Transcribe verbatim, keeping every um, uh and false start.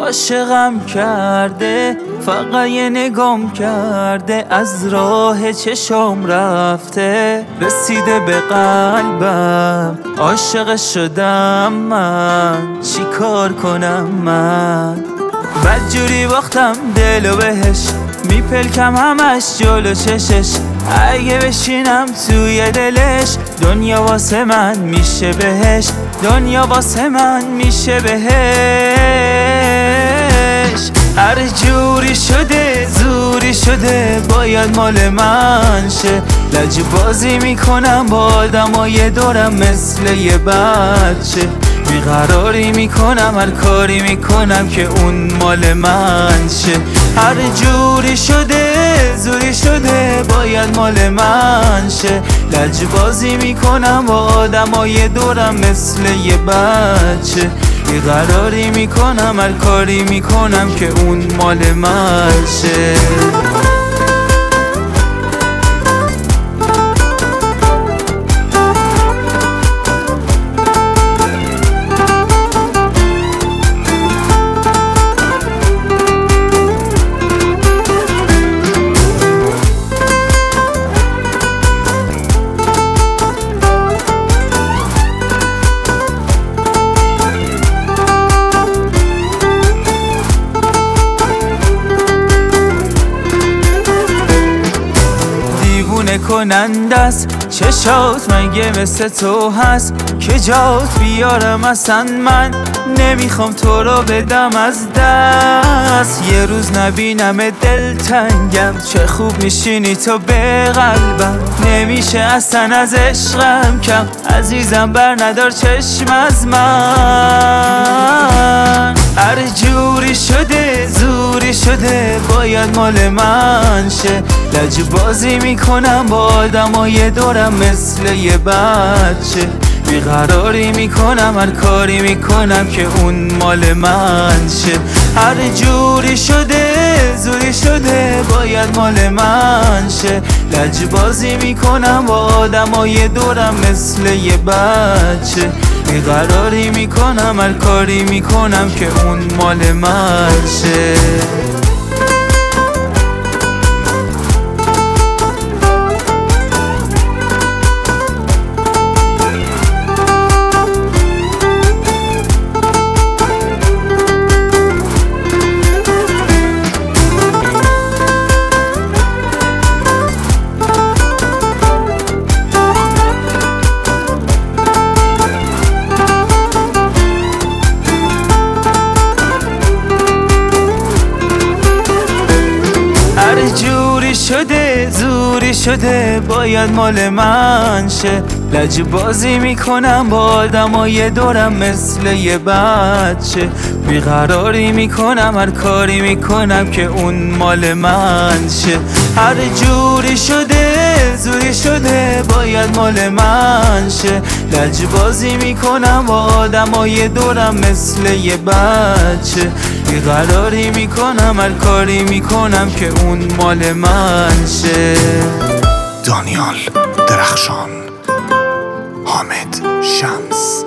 عاشقم کرده، فقط یه نگام کرده، از راه چشم رفته، رسیده به قلبم، عاشق شدم من، چی کار کنم من؟ بدجوری باختم دلو بهش، میپلکم همش جلو چشش، اگه بشینم توی دلش، دنیا واسه من میشه بهش، دنیا واسه من میشه بهش. هر جوری شده زوری شده، باید مال من شه، لج بازی میکنم با آدمای دورم مثل یه بچه، بیقراری میکنم هر کاری میکنم که اون مال من شه. هر جوری شده زوری شده، باید مال من شه، لج بازی میکنم با آدمای دورم مثل یه بچه، بیقراری میکنم هر کاری میکنم که اون مال من شه. کنند است چشات، مگه مثل تو هست که جات بیارم؟ اصلا من نمیخوام تو رو بدم از دست، یه روز نبینم دلتنگم، چه خوب میشینی تو به قلبم، نمیشه اصلا از عشقم کم، عزیزم بر ندار چشم از من. هر جوری شده زوری شده، باید مال من شه، لج بازی میکنم با آدمای دورم مثل یه بچه، بیقراری میکنم هر کاری میکنم که اون مال من شه. هر جوری شده زوری شده، باید مال من شه، لج بازی میکنم با آدمای دورم مثل یه بچه، بیقراری میکنم هر کاری میکنم که اون مال من شه. شده زوری شده، باید مال من شه، لج بازی میکنم با آدمای دورم مثل یه بچه، بیقراری میکنم هر کاری میکنم که اون مال من شه. هر جوری شده زوری شده، باید مال من شه، لج بازی میکنم با آدمای دورم مثل یه بچه، بیقراری میکنم هر کاری میکنم که اون مال من شه. دانیال درخشان، حامد شمس.